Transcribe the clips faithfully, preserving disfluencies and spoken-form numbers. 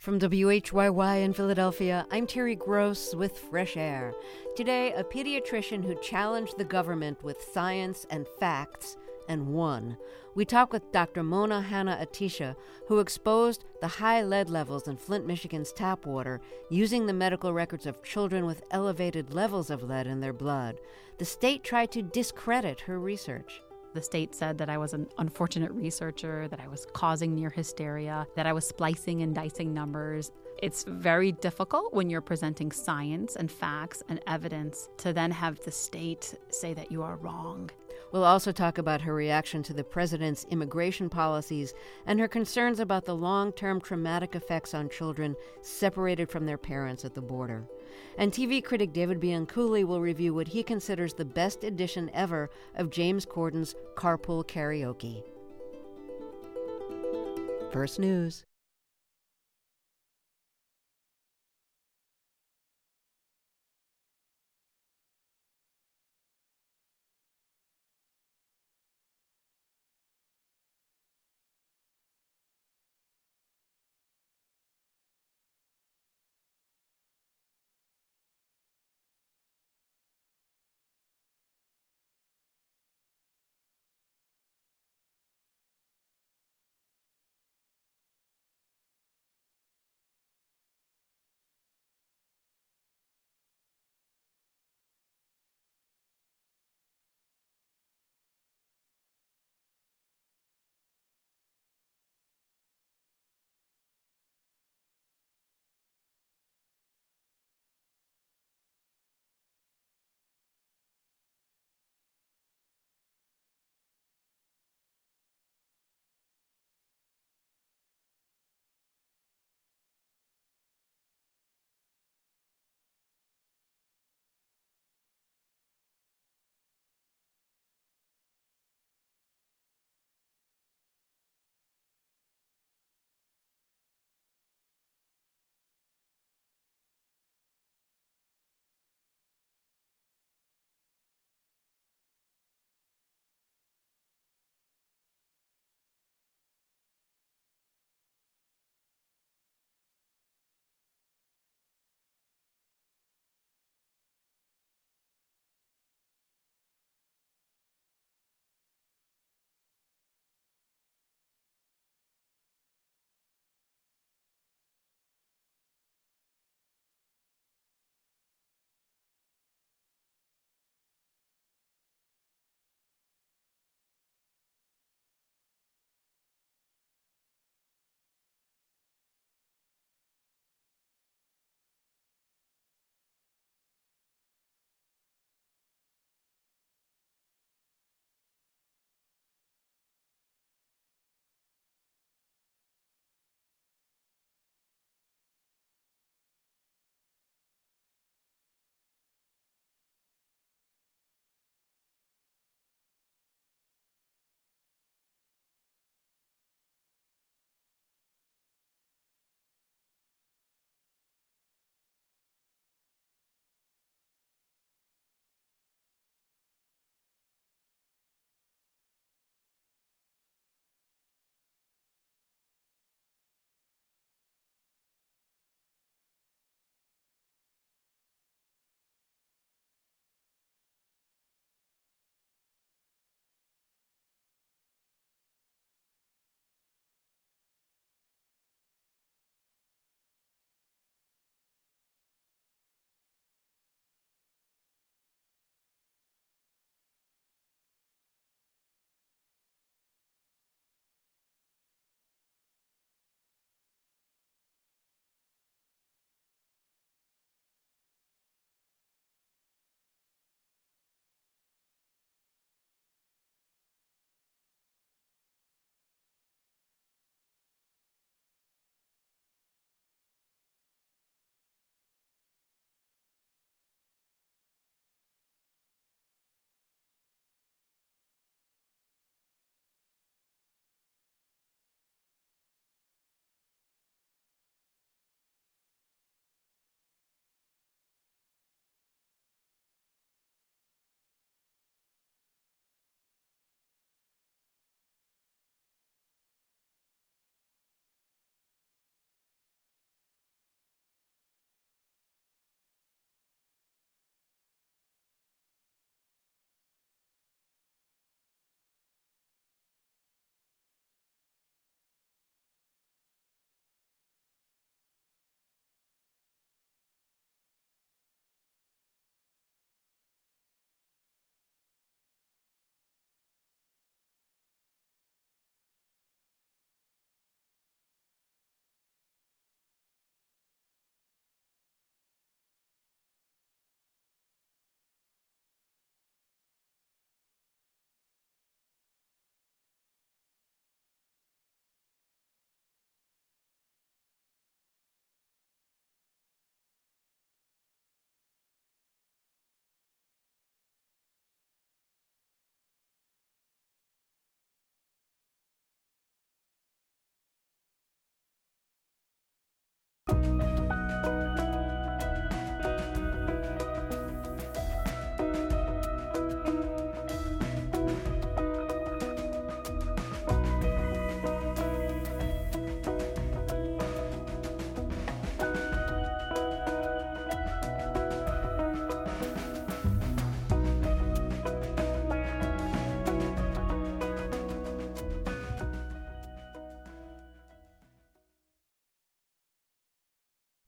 From W H Y Y in Philadelphia, I'm Terry Gross with Fresh Air. Today, a pediatrician who challenged the government with science and facts and won. We talk with Doctor Mona Hanna-Attisha, who exposed the high lead levels in Flint, Michigan's tap water using the medical records of children with elevated levels of lead in their blood. The state tried to discredit her research. The state said that I was an unfortunate researcher, that I was causing near hysteria, that I was splicing and dicing numbers. It's very difficult when you're presenting science and facts and evidence to then have the state say that you are wrong. We'll also talk about her reaction to the president's immigration policies and her concerns about the long-term traumatic effects on children separated from their parents at the border. And T V critic David Bianculli will review what he considers the best edition ever of James Corden's Carpool Karaoke. First News.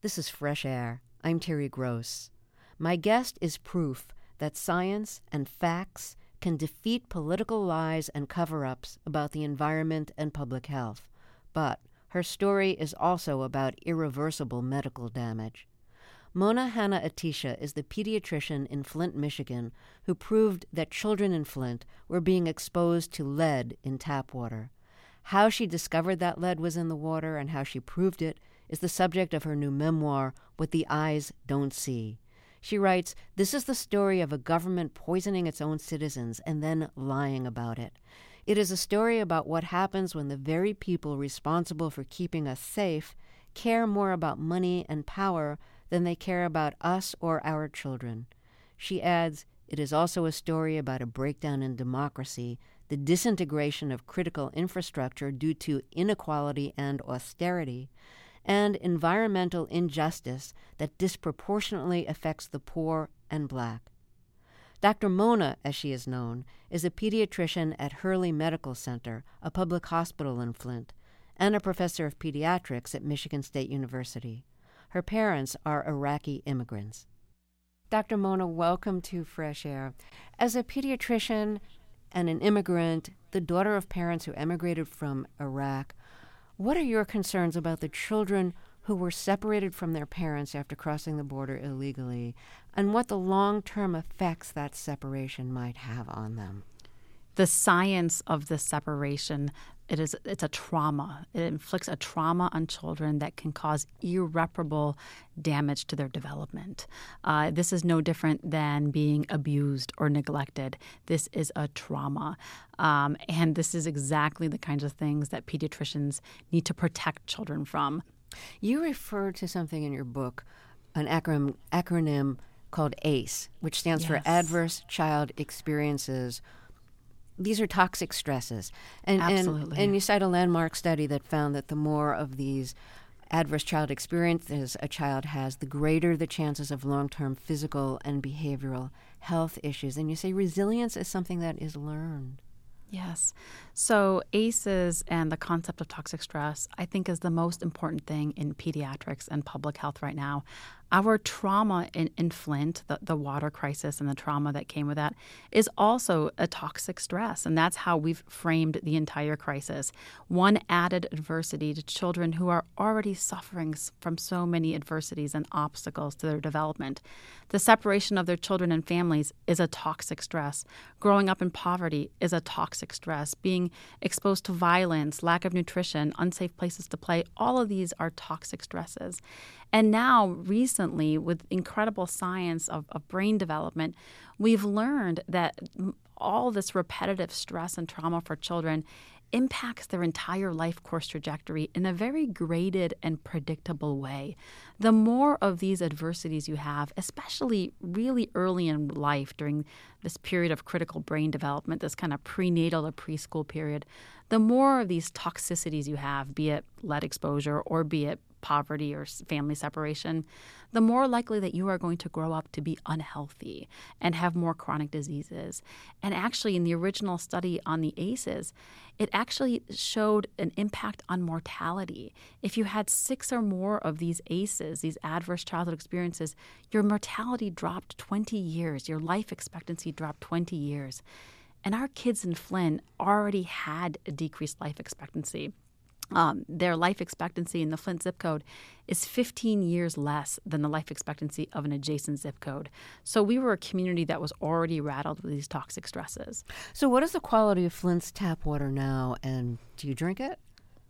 This is Fresh Air. I'm Terry Gross. My guest is proof that science and facts can defeat political lies and cover-ups about the environment and public health. But her story is also about irreversible medical damage. Mona Hanna-Attisha is the pediatrician in Flint, Michigan, who proved that children in Flint were being exposed to lead in tap water. How she discovered that lead was in the water and how she proved it is the subject of her new memoir, What the Eyes Don't See. She writes, "This is the story of a government poisoning its own citizens and then lying about it. It is a story about what happens when the very people responsible for keeping us safe care more about money and power than they care about us or our children." She adds, "It is also a story about a breakdown in democracy, the disintegration of critical infrastructure due to inequality and austerity, and environmental injustice that disproportionately affects the poor and black." Doctor Mona, as she is known, is a pediatrician at Hurley Medical Center, a public hospital in Flint, and a professor of pediatrics at Michigan State University. Her parents are Iraqi immigrants. Doctor Mona, welcome to Fresh Air. As a pediatrician and an immigrant, the daughter of parents who emigrated from Iraq, what are your concerns about the children who were separated from their parents after crossing the border illegally, and what the long-term effects that separation might have on them? The science of the separation, it is it's a trauma. It inflicts a trauma on children that can cause irreparable damage to their development. Uh, this is no different than being abused or neglected. This is a trauma. Um, and this is exactly the kinds of things that pediatricians need to protect children from. You refer to something in your book, an acronym, acronym called ACE, which stands Yes. for Adverse Child Experiences. These are toxic stresses. And, Absolutely. And, and you cite a landmark study that found that the more of these adverse child experiences a child has, the greater the chances of long-term physical and behavioral health issues. And you say resilience is something that is learned. Yes. So ACEs and the concept of toxic stress, I think, is the most important thing in pediatrics and public health right now. Our trauma in, in Flint, the, the water crisis and the trauma that came with that, is also a toxic stress. And that's how we've framed the entire crisis. One added adversity to children who are already suffering from so many adversities and obstacles to their development. The separation of their children and families is a toxic stress. Growing up in poverty is a toxic stress. Being exposed to violence, lack of nutrition, unsafe places to play, all of these are toxic stresses. And now, recently, with incredible science of, of brain development, we've learned that all this repetitive stress and trauma for children impacts their entire life course trajectory in a very graded and predictable way. The more of these adversities you have, especially really early in life during this period of critical brain development, this kind of prenatal to preschool period, the more of these toxicities you have, be it lead exposure or be it poverty or family separation, the more likely that you are going to grow up to be unhealthy and have more chronic diseases. And actually, in the original study on the ACEs, it actually showed an impact on mortality. If you had six or more of these ACEs, these adverse childhood experiences, your mortality dropped twenty years. Your life expectancy dropped twenty years. And our kids in Flint already had a decreased life expectancy. Um, their life expectancy in the Flint zip code is fifteen years less than the life expectancy of an adjacent zip code. So we were a community that was already rattled with these toxic stresses. So what is the quality of Flint's tap water now, and do you drink it?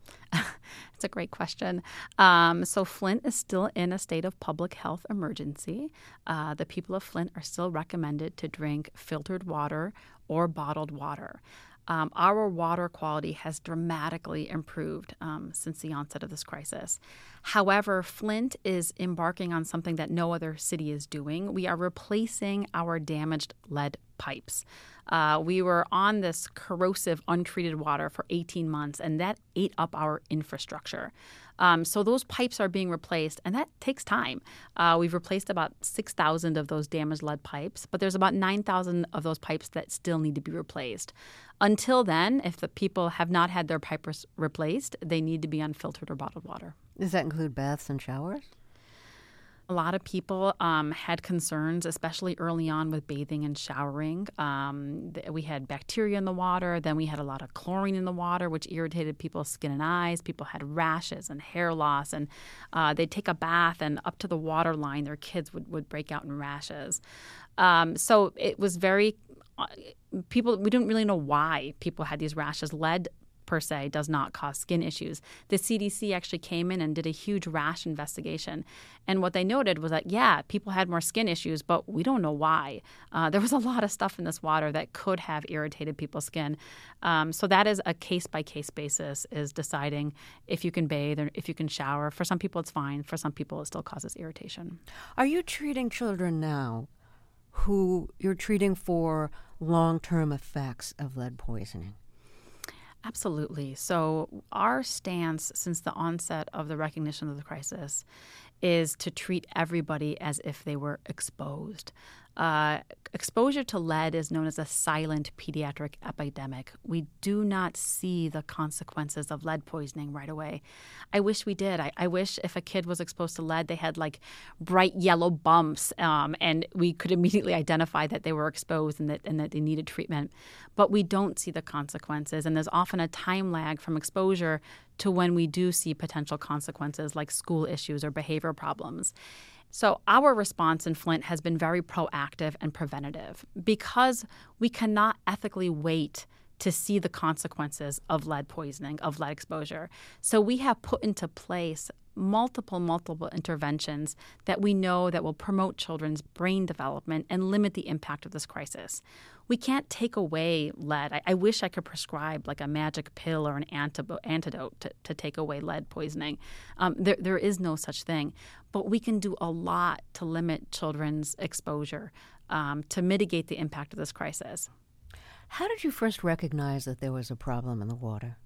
It's a great question. Um, so Flint is still in a state of public health emergency. Uh, the people of Flint are still recommended to drink filtered water or bottled water. Um, our water quality has dramatically improved um, since the onset of this crisis. However, Flint is embarking on something that no other city is doing. We are replacing our damaged lead pipes. Uh, we were on this corrosive, untreated water for eighteen months, and that ate up our infrastructure. Um, so those pipes are being replaced, and that takes time. Uh, we've replaced about six thousand of those damaged lead pipes, but there's about nine thousand of those pipes that still need to be replaced. Until then, if the people have not had their pipes replaced, they need to be on filtered or bottled water. Does that include baths and showers? A lot of people um, had concerns, especially early on with bathing and showering. Um, th- we had bacteria in the water. Then we had a lot of chlorine in the water, which irritated people's skin and eyes. People had rashes and hair loss. And uh, they'd take a bath, and up to the water line, their kids would, would break out in rashes. Um, so it was very uh, – people – we didn't really know why people had these rashes. Lead per se does not cause skin issues. The C D C actually came in and did a huge rash investigation. And what they noted was that, yeah, people had more skin issues, but we don't know why. Uh, there was a lot of stuff in this water that could have irritated people's skin. Um, so that is a case-by-case basis, is deciding if you can bathe or if you can shower. For some people, it's fine. For some people, it still causes irritation. Are you treating children now who you're treating for long-term effects of lead poisoning? Absolutely. So our stance since the onset of the recognition of the crisis is to treat everybody as if they were exposed. Uh, exposure to lead is known as a silent pediatric epidemic. We do not see the consequences of lead poisoning right away. I wish we did. I, I wish if a kid was exposed to lead, they had like bright yellow bumps um, and we could immediately identify that they were exposed and that, and that they needed treatment. But we don't see the consequences. And there's often a time lag from exposure to when we do see potential consequences like school issues or behavior problems. So our response in Flint has been very proactive and preventative because we cannot ethically wait to see the consequences of lead poisoning, of lead exposure. So we have put into place multiple, multiple interventions that we know that will promote children's brain development and limit the impact of this crisis. We can't take away lead. I, I wish I could prescribe like a magic pill or an antibo- antidote to, to take away lead poisoning. Um, there, there is no such thing. But we can do a lot to limit children's exposure, um, to mitigate the impact of this crisis. How did you first recognize that there was a problem in the water?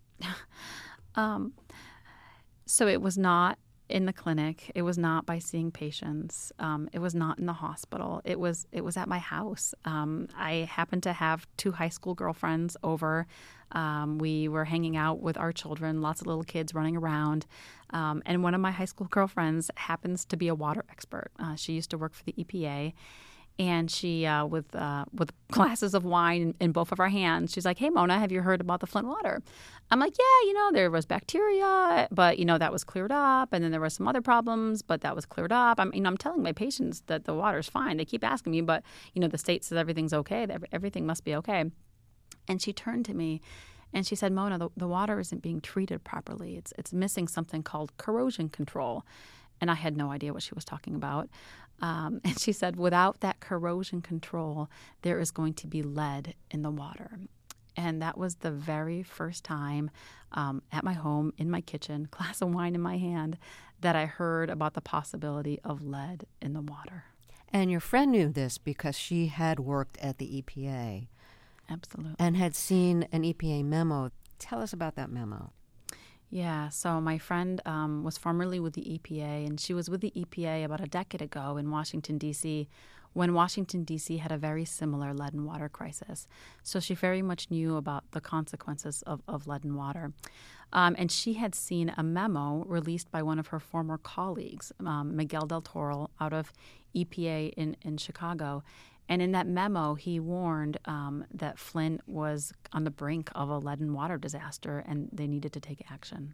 um, so it was not in the clinic. It was not by seeing patients. Um, it was not in the hospital. It was it was at my house. Um, I happened to have two high school girlfriends over. Um, we were hanging out with our children, lots of little kids running around. Um, and one of my high school girlfriends happens to be a water expert. Uh, she used to work for the E P A. And she, uh, with uh, with glasses of wine in, in both of our hands, she's like, "Hey, Mona, have you heard about the Flint water?" I'm like, "Yeah, you know, there was bacteria, but, you know, that was cleared up. And then there were some other problems, but that was cleared up." I'm, you know, I'm telling my patients that the water's fine. They keep asking me, but, you know, the state says everything's okay. That everything must be okay. And she turned to me and she said, "Mona, the, the water isn't being treated properly. It's it's missing something called corrosion control." And I had no idea what she was talking about. Um, and she said, without that corrosion control, there is going to be lead in the water. And that was the very first time um, at my home, in my kitchen, glass of wine in my hand, that I heard about the possibility of lead in the water. And your friend knew this because she had worked at the E P A. Absolutely. And had seen an E P A memo. Tell us about that memo. Yeah, so my friend um, was formerly with the E P A, and she was with the E P A about a decade ago in Washington, D C, when Washington, D C had a very similar lead and water crisis. So she very much knew about the consequences of, of lead and water. Um, and she had seen a memo released by one of her former colleagues, um, Miguel Del Toro, out of E P A in, in Chicago. And in that memo, he warned um, that Flint was on the brink of a lead and water disaster, and they needed to take action.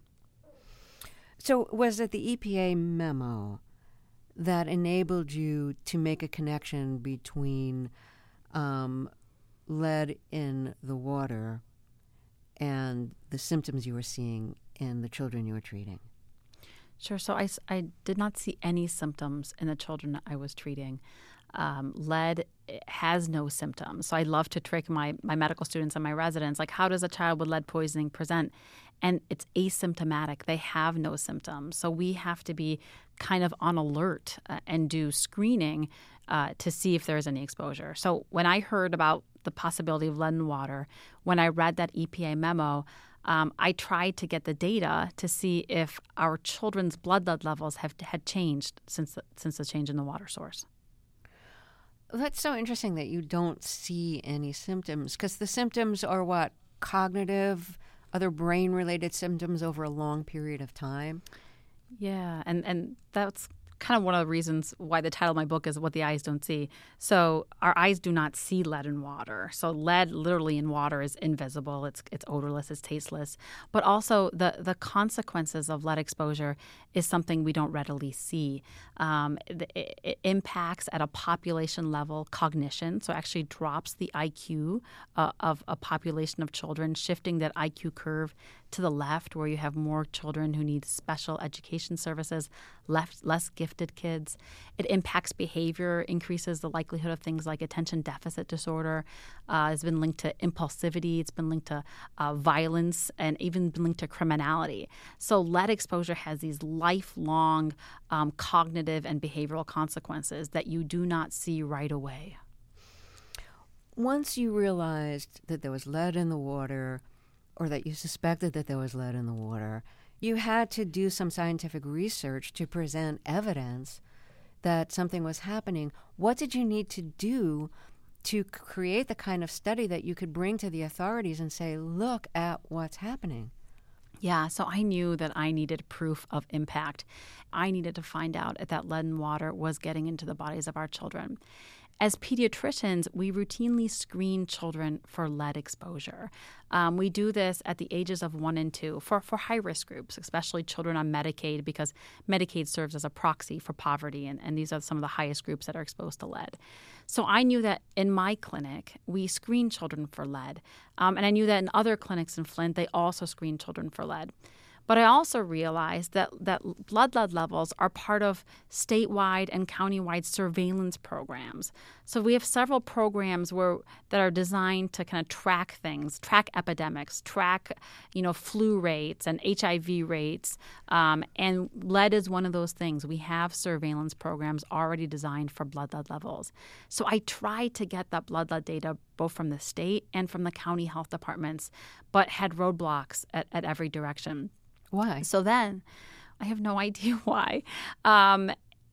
So was it the E P A memo that enabled you to make a connection between um, lead in the water and the symptoms you were seeing in the children you were treating? Sure. So I, I did not see any symptoms in the children I was treating. Um, lead has no symptoms. So I love to trick my, my medical students and my residents, like, how does a child with lead poisoning present? And it's asymptomatic. They have no symptoms. So we have to be kind of on alert uh, and do screening uh, to see if there is any exposure. So when I heard about the possibility of lead in water, when I read that E P A memo, um, I tried to get the data to see if our children's blood lead levels have had changed since the, since the change in the water source. That's so interesting that you don't see any symptoms, because the symptoms are what? Cognitive, other brain-related symptoms over a long period of time? Yeah, and, and that's kind of one of the reasons why the title of my book is What the Eyes Don't See. So our eyes do not see lead in water. So lead literally in water is invisible. It's it's odorless. It's tasteless. But also the, the consequences of lead exposure is something we don't readily see. Um, it, it impacts at a population level cognition. So it actually drops the I Q uh, of a population of children, shifting that I Q curve to the left, where you have more children who need special education services, left, less gifted kids. It impacts behavior, increases the likelihood of things like attention deficit disorder. Uh, it's been linked to impulsivity. It's been linked to uh, violence, and even been linked to criminality. So lead exposure has these lifelong um, cognitive and behavioral consequences that you do not see right away. Once you realized that there was lead in the water, or that you suspected that there was lead in the water, you had to do some scientific research to present evidence that something was happening. What did you need to do to create the kind of study that you could bring to the authorities and say, look at what's happening? Yeah, so I knew that I needed proof of impact. I needed to find out if that lead in water was getting into the bodies of our children. As pediatricians, we routinely screen children for lead exposure. Um, we do this at the ages of one and two for, for high-risk groups, especially children on Medicaid, because Medicaid serves as a proxy for poverty, and, and these are some of the highest groups that are exposed to lead. So I knew that in my clinic, we screen children for lead. Um, and I knew that in other clinics in Flint, they also screen children for lead. But I also realized that, that blood lead levels are part of statewide and countywide surveillance programs. So we have several programs where that are designed to kind of track things, track epidemics, track, you know, flu rates and H I V rates. Um, and lead is one of those things. We have surveillance programs already designed for blood lead levels. So I tried to get that blood lead data both from the state and from the county health departments, but had roadblocks at, at every direction. Why? So then, I have no idea why. Um,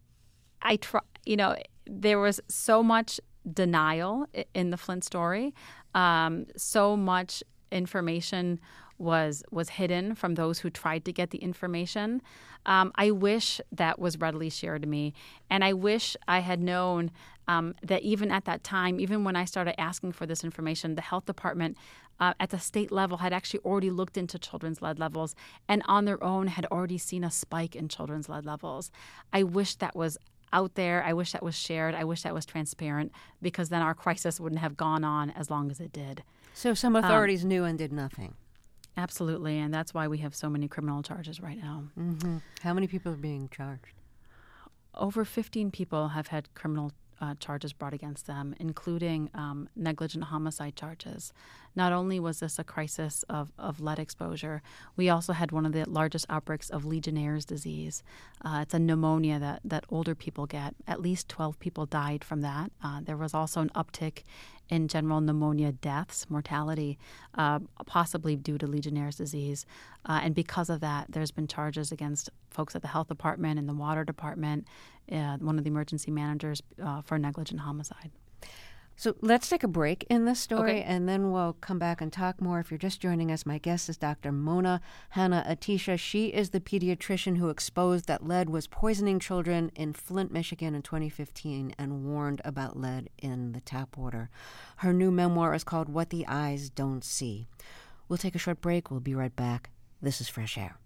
I try, you know, there was so much denial in the Flint story. Um, so much information was was hidden from those who tried to get the information. Um, I wish that was readily shared to me, and I wish I had known um, that even at that time, even when I started asking for this information, the health department Uh, at the state level had actually already looked into children's lead levels, and on their own had already seen a spike in children's lead levels. I wish that was out there. I wish that was shared. I wish that was transparent, because then our crisis wouldn't have gone on as long as it did. So some authorities um, knew and did nothing. Absolutely, and that's why we have so many criminal charges right now. Mm-hmm. How many people are being charged? Over fifteen people have had criminal Uh, charges brought against them, including um, negligent homicide charges. Not only was this a crisis of, of lead exposure, we also had one of the largest outbreaks of Legionnaire's disease. Uh, it's a pneumonia that, that older people get. At least twelve people died from that. Uh, there was also an uptick in general pneumonia deaths, mortality, uh, possibly due to Legionnaire's disease. Uh, and because of that, there's been charges against folks at the health department and the water department, uh, one of the emergency managers, uh, for negligent homicide. So let's take a break in this story, Okay. and then we'll come back and talk more. If you're just joining us, my guest is Doctor Mona Hanna-Attisha. She is the pediatrician who exposed that lead was poisoning children in Flint, Michigan in twenty fifteen and warned about lead in the tap water. Her new memoir is called What the Eyes Don't See. We'll take a short break. We'll be right back. This is Fresh Air.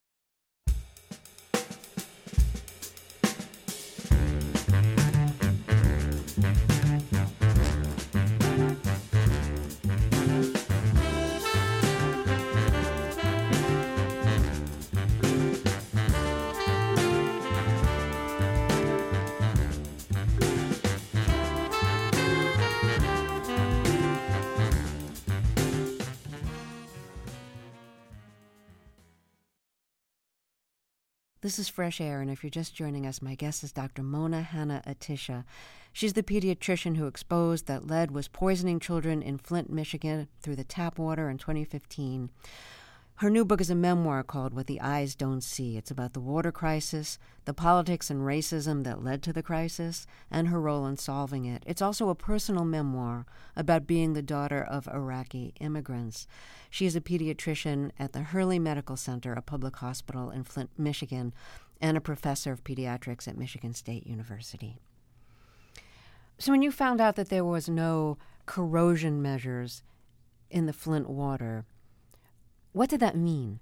This is Fresh Air, and if you're just joining us, my guest is Doctor Mona Hanna-Attisha. She's the pediatrician who exposed that lead was poisoning children in Flint, Michigan through the tap water in twenty fifteen. Her new book is a memoir called What the Eyes Don't See. It's about the water crisis, the politics and racism that led to the crisis, and her role in solving it. It's also a personal memoir about being the daughter of Iraqi immigrants. She is a pediatrician at the Hurley Medical Center, a public hospital in Flint, Michigan. and a professor of pediatrics at Michigan State University. So when you found out that there was no corrosion measures in the Flint water, what did that mean?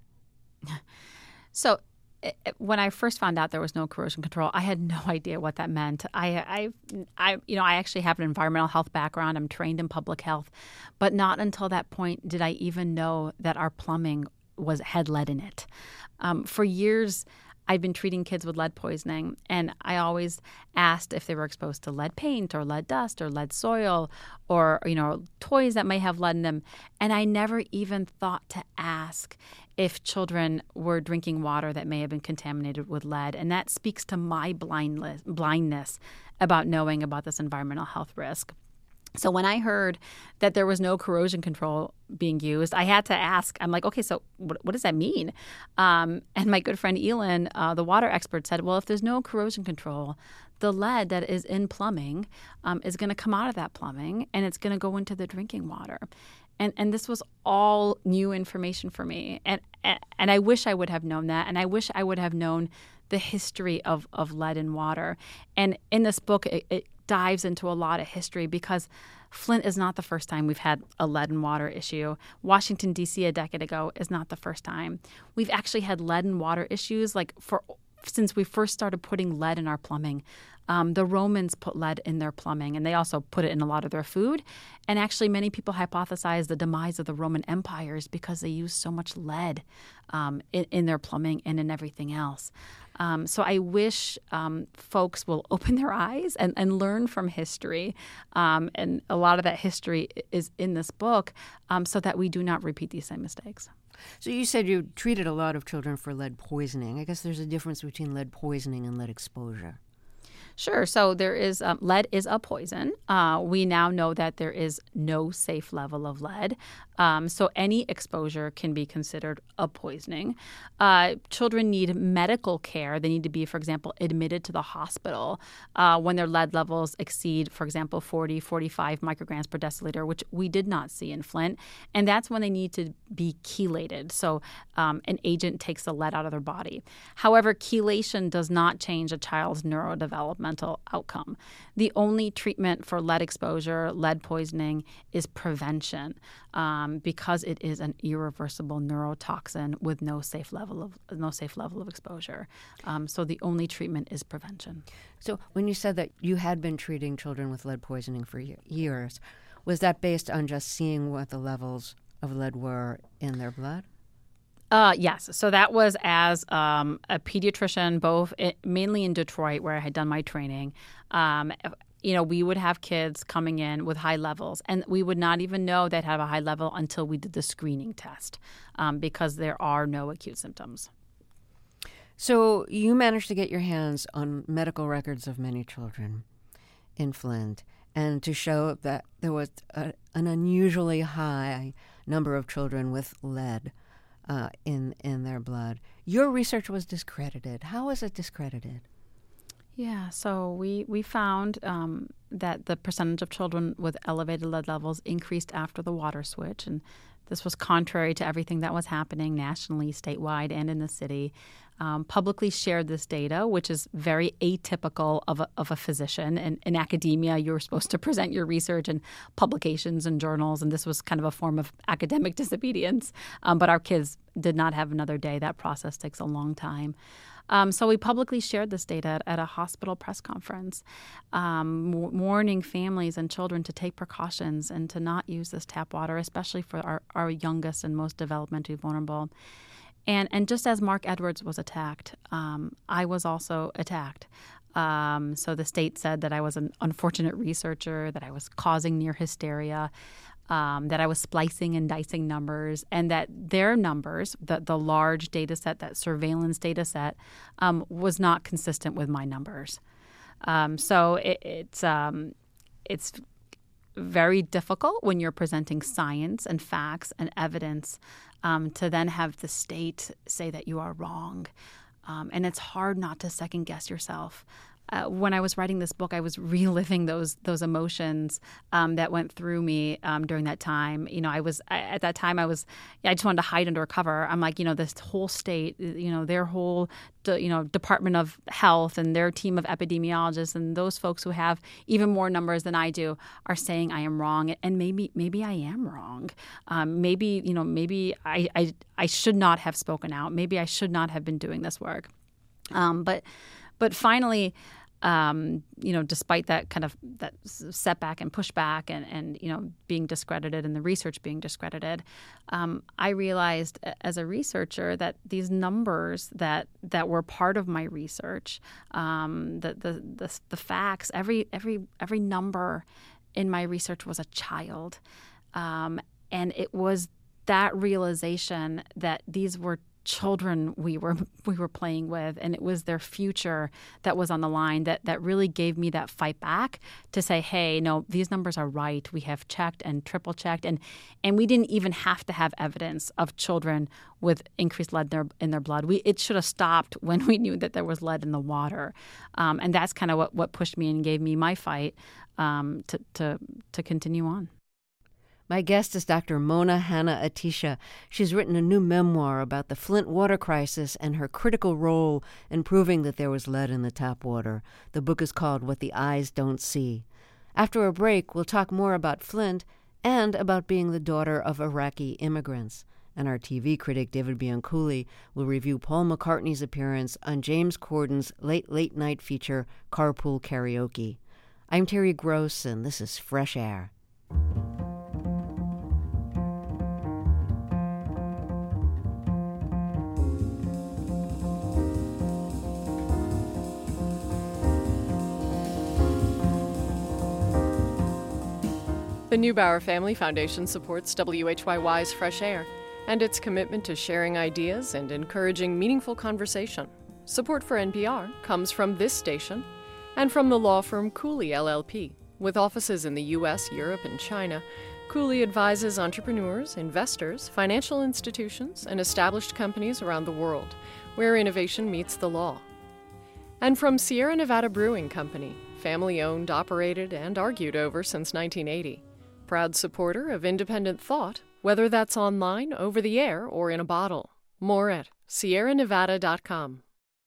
So it, when I first found out there was no corrosion control, I had no idea what that meant. I, I, I, you know, I actually have an environmental health background. I'm trained in public health, but not until that point did I even know that our plumbing was had lead in it. Um, for years, I'd been treating kids with lead poisoning, and I always asked if they were exposed to lead paint or lead dust or lead soil or, you know, toys that may have lead in them. And I never even thought to ask if children were drinking water that may have been contaminated with lead. And that speaks to my blindness, blindness about knowing about this environmental health risk. So when I heard that there was no corrosion control being used, I had to ask, I'm like, okay, so what, what does that mean? Um, and my good friend Elin, uh, the water expert, said, well, if there's no corrosion control, the lead that is in plumbing um, is going to come out of that plumbing and it's going to go into the drinking water. And and this was all new information for me. And, and and I wish I would have known that. And I wish I would have known the history of, of lead in water. And in this book, it, it dives into a lot of history because Flint is not the first time we've had a lead and water issue. Washington, D C a decade ago is not the first time. We've actually had lead and water issues like for since we first started putting lead in our plumbing. Um, the Romans put lead in their plumbing, and they also put it in a lot of their food. And actually, many people hypothesize the demise of the Roman empires because they used so much lead um, in, in their plumbing and in everything else. Um, so I wish um, folks will open their eyes and, and learn from history. Um, and a lot of that history is in this book um, so that we do not repeat these same mistakes. So you said you treated a lot of children for lead poisoning. I guess there's a difference between lead poisoning and lead exposure. Sure. So there is um, lead is a poison. Uh, we now know that there is no safe level of lead. Um, so any exposure can be considered a poisoning. Uh, children need medical care. They need to be, for example, admitted to the hospital uh, when their lead levels exceed, for example, forty, forty-five micrograms per deciliter, which we did not see in Flint. And that's when they need to be chelated. So um, an agent takes the lead out of their body. However, chelation does not change a child's neurodevelopmental outcome. The only treatment for lead exposure, lead poisoning, is prevention um, because it is an irreversible neurotoxin with no safe level of no safe level of exposure. Um, so the only treatment is prevention. So when you said that you had been treating children with lead poisoning for years, was that based on just seeing what the levels of lead were in their blood? Uh, yes. So that was as um, a pediatrician, both it, mainly in Detroit, where I had done my training. Um, you know, we would have kids coming in with high levels, and we would not even know they'd have a high level until we did the screening test um, because there are no acute symptoms. So you managed to get your hands on medical records of many children in Flint and to show that there was a, an unusually high number of children with lead Uh, in in their blood. Your research was discredited. How was it discredited? Yeah, so we, we found um, that the percentage of children with elevated lead levels increased after the water switch, and this was contrary to everything that was happening nationally, statewide, and in the city. Um, publicly shared this data, which is very atypical of a, of a physician. And in academia, you're supposed to present your research in publications and journals, and this was kind of a form of academic disobedience. Um, but our kids did not have another day. That process takes a long time. Um, so we publicly shared this data at, at a hospital press conference, um, warning families and children to take precautions and to not use this tap water, especially for our, our youngest and most developmentally vulnerable. And and just as Mark Edwards was attacked, um, I was also attacked. Um, so the state said that I was an unfortunate researcher, that I was causing near hysteria, um, that I was splicing and dicing numbers, and that their numbers, the, the large data set, that surveillance data set, um, was not consistent with my numbers. Um, so it, it's um, it's very difficult when you're presenting science and facts and evidence um, to then have the state say that you are wrong. Um, and it's hard not to second guess yourself. uh, when I was writing this book, I was reliving those those emotions um, that went through me um, during that time. You know, I was I, at that time I was I just wanted to hide under a cover. I'm like, you know, this whole state, you know, their whole you know Department of Health and their team of epidemiologists and those folks who have even more numbers than I do are saying I am wrong, and maybe maybe I am wrong. Um, maybe you know maybe I, I I should not have spoken out. Maybe I should not have been doing this work. Um, but but finally, um, you know, despite that kind of that setback and pushback and, and you know being discredited and the research being discredited, um, I realized as a researcher that these numbers that that were part of my research, um, the, the the the facts, every every every number in my research was a child, um, and it was that realization that these were children we were we were playing with, and it was their future that was on the line that that really gave me that fight back to say, hey, no, these numbers are right. We have checked and triple checked, and and we didn't even have to have evidence of children with increased lead in their, in their blood. We it should have stopped when we knew that there was lead in the water, um, and that's kind of what, what pushed me and gave me my fight um, to to to continue on. My guest is Doctor Mona Hanna-Attisha. She's written a new memoir about the Flint water crisis and her critical role in proving that there was lead in the tap water. The book is called What the Eyes Don't See. After a break, we'll talk more about Flint and about being the daughter of Iraqi immigrants. And our T V critic, David Bianculli, will review Paul McCartney's appearance on James Corden's late, late night feature, Carpool Karaoke. I'm Terry Gross, and this is Fresh Air. The Neubauer Family Foundation supports W H Y Y's Fresh Air and its commitment to sharing ideas and encouraging meaningful conversation. Support for N P R comes from this station and from the law firm Cooley L L P. With offices in the U S, Europe, and China, Cooley advises entrepreneurs, investors, financial institutions, and established companies around the world where innovation meets the law. And from Sierra Nevada Brewing Company, family-owned, operated, and argued over since nineteen eighty. Proud supporter of independent thought, whether that's online, over the air, or in a bottle. More at sierra nevada dot com.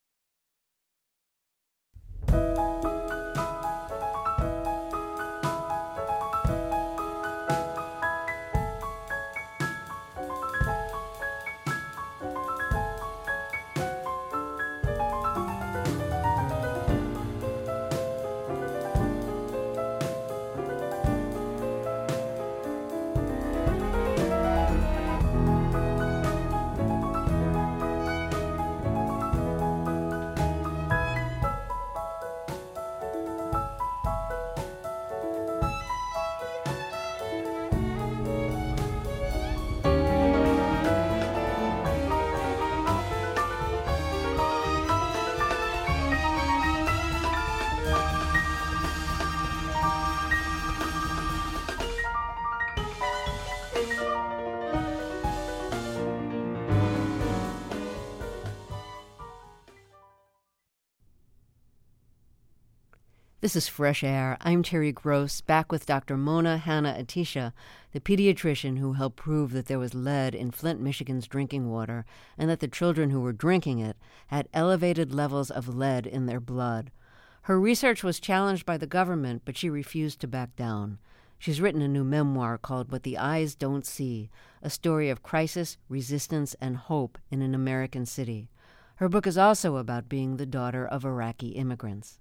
This is Fresh Air. I'm Terry Gross, back with Doctor Mona Hanna-Attisha, the pediatrician who helped prove that there was lead in Flint, Michigan's drinking water, and that the children who were drinking it had elevated levels of lead in their blood. Her research was challenged by the government, but she refused to back down. She's written a new memoir called What the Eyes Don't See, a story of crisis, resistance, and hope in an American city. Her book is also about being the daughter of Iraqi immigrants.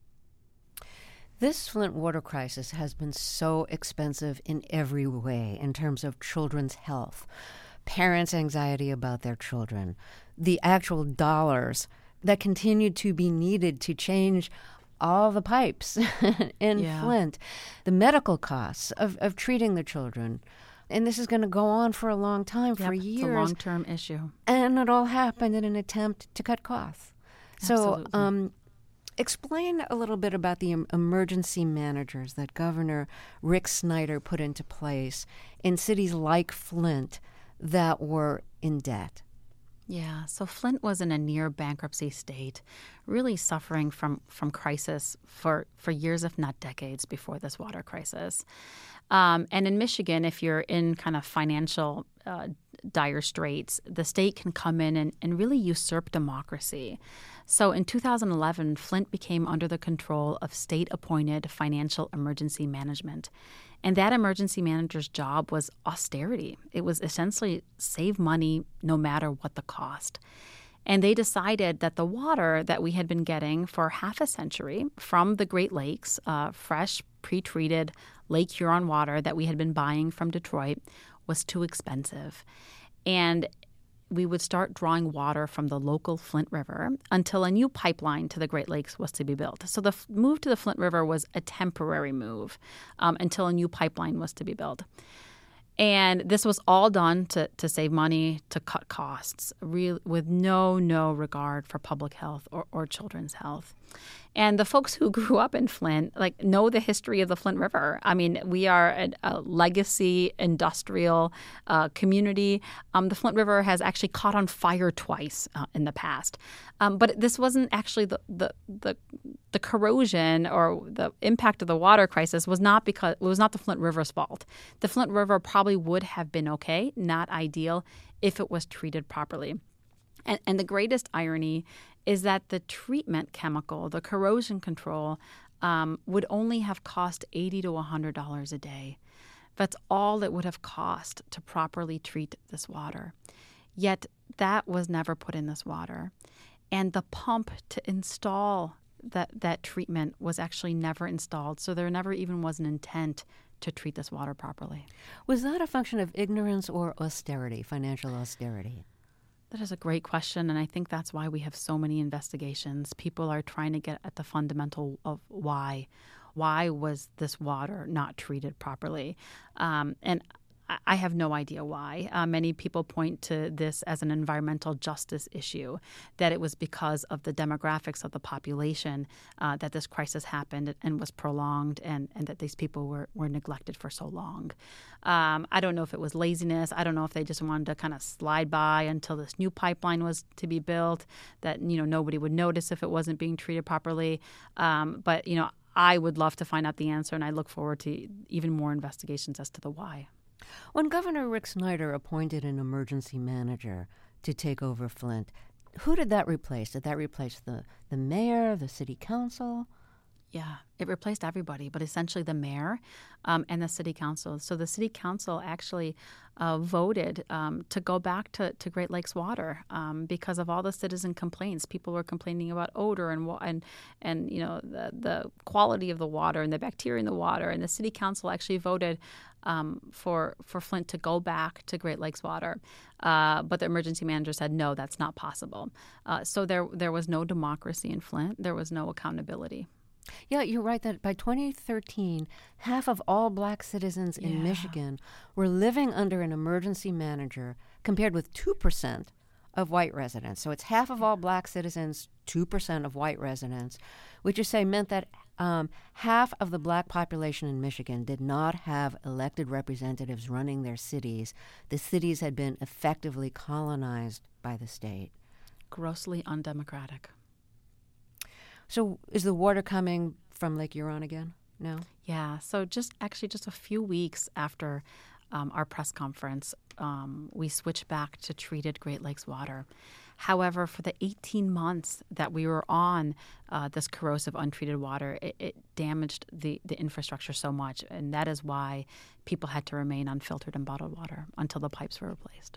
This Flint water crisis has been so expensive in every way in terms of children's health, parents' anxiety about their children, the actual dollars that continue to be needed to change all the pipes in yeah. Flint, the medical costs of, of treating the children. And this is going to go on for a long time, yep, for years. It's a long-term issue. And it all happened in an attempt to cut costs. Absolutely. So, um, explain a little bit about the em- emergency managers that Governor Rick Snyder put into place in cities like Flint that were in debt. Yeah, so Flint was in a near bankruptcy state, really suffering from, from crisis for, for years, if not decades, before this water crisis. Um, and in Michigan, if you're in kind of financial uh, dire straits, the state can come in and, and really usurp democracy. So in two thousand eleven, Flint became under the control of state-appointed financial emergency management. And that emergency manager's job was austerity. It was essentially save money no matter what the cost. And they decided that the water that we had been getting for half a century from the Great Lakes, uh, fresh, pre-treated Lake Huron water that we had been buying from Detroit, was too expensive. And we would start drawing water from the local Flint River until a new pipeline to the Great Lakes was to be built. So the f- move to the Flint River was a temporary move um, until a new pipeline was to be built. And this was all done to, to save money, to cut costs, really, with no, no regard for public health or, or children's health. And the folks who grew up in Flint, like, know the history of the Flint River. I mean, we are a, a legacy industrial uh, community. Um, the Flint River has actually caught on fire twice uh, in the past. Um, but this wasn't actually the, the the the corrosion or the impact of the water crisis was not because it was not the Flint River's fault. The Flint River probably would have been okay, not ideal, if it was treated properly. And, and the greatest irony is that the treatment chemical, the corrosion control, um, would only have cost eighty to one hundred dollars a day. That's all it would have cost to properly treat this water. Yet that was never put in this water. And the pump to install that, that treatment was actually never installed. So there never even was an intent to treat this water properly. Was that a function of ignorance or austerity, financial austerity? That is a great question, and I think that's why we have so many investigations. People are trying to get at the fundamental of why. Why was this water not treated properly? Um, and I have no idea why. Uh, many people point to this as an environmental justice issue, that it was because of the demographics of the population uh, that this crisis happened and was prolonged, and, and that these people were, were neglected for so long. Um, I don't know if it was laziness. I don't know if they just wanted to kind of slide by until this new pipeline was to be built, that, you know, nobody would notice if it wasn't being treated properly. Um, but, you know, I would love to find out the answer, and I look forward to even more investigations as to the why. When Governor Rick Snyder appointed an emergency manager to take over Flint, who did that replace? Did that replace the, the mayor, the city council? Yeah, it replaced everybody, but essentially the mayor um, and the city council. So the city council actually uh, voted um, to go back to, to Great Lakes water um, because of all the citizen complaints. People were complaining about odor and and and you know the the quality of the water and the bacteria in the water. And the city council actually voted um, for for Flint to go back to Great Lakes water, uh, but the emergency manager said no, that's not possible. Uh, so there there was no democracy in Flint. There was no accountability. Yeah, you're right that by twenty thirteen, half of all black citizens in Yeah. Michigan were living under an emergency manager, compared with two percent of white residents. So it's half of all black citizens, two percent of white residents, which you say meant that um, half of the black population in Michigan did not have elected representatives running their cities. The cities had been effectively colonized by the state. Grossly undemocratic. So is the water coming from Lake Huron again now? Yeah. So just actually just a few weeks after um, our press conference, um, we switched back to treated Great Lakes water. However, for the eighteen months that we were on uh, this corrosive untreated water, it, it damaged the, the infrastructure so much. And that is why people had to remain unfiltered and bottled water until the pipes were replaced.